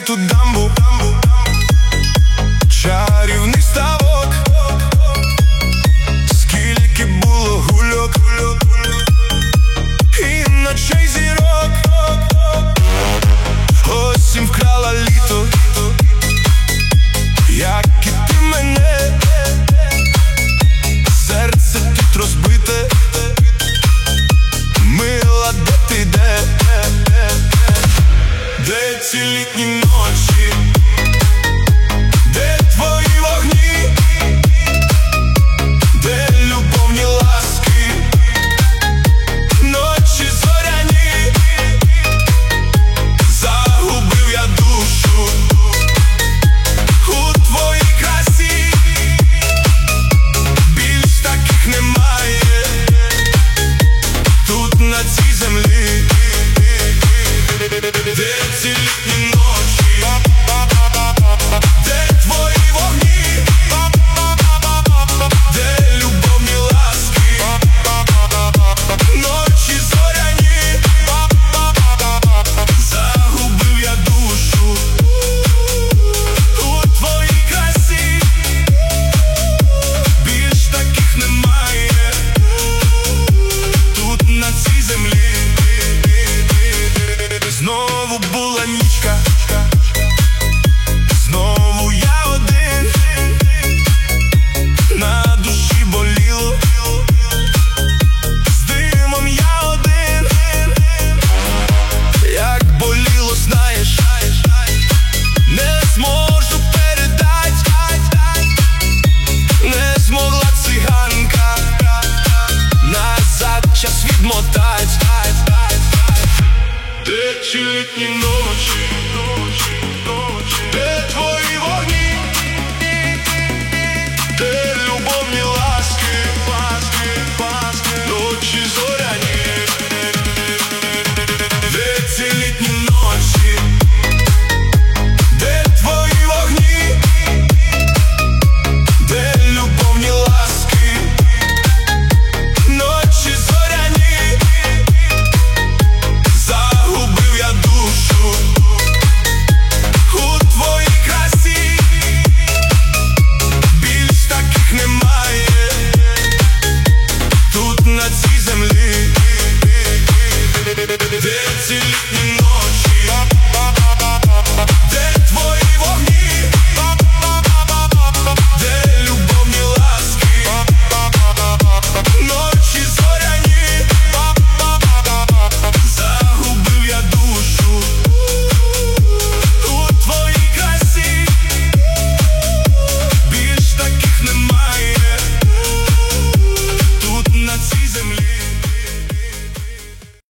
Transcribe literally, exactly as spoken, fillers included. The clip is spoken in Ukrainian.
Збудувай тут дамбу, чарівний ставок, скільки було гульок і ночей зірок. Осінь вкрала літо, як і ти мене. Серце тут розбите, мила, де ти, де? Де ці літні ночі? Де твої вогні? Де любовні ласки? Ночі зоряні. Загубив я душу у твоїй красі. Більш таких немає тут на цій землі. Де ці літні ночі? Де твої вогні? Де любовні ласки? Ночі зоряні. Загубив я душу у твоїй красі. Більш таких немає тут на цій землі. Знову була нічка, знову я один, на душі боліло, з димом я один. Як боліло, знаєш, не зможу передать. Не змогла циганка назад час відмотать. Де ці літні ночі?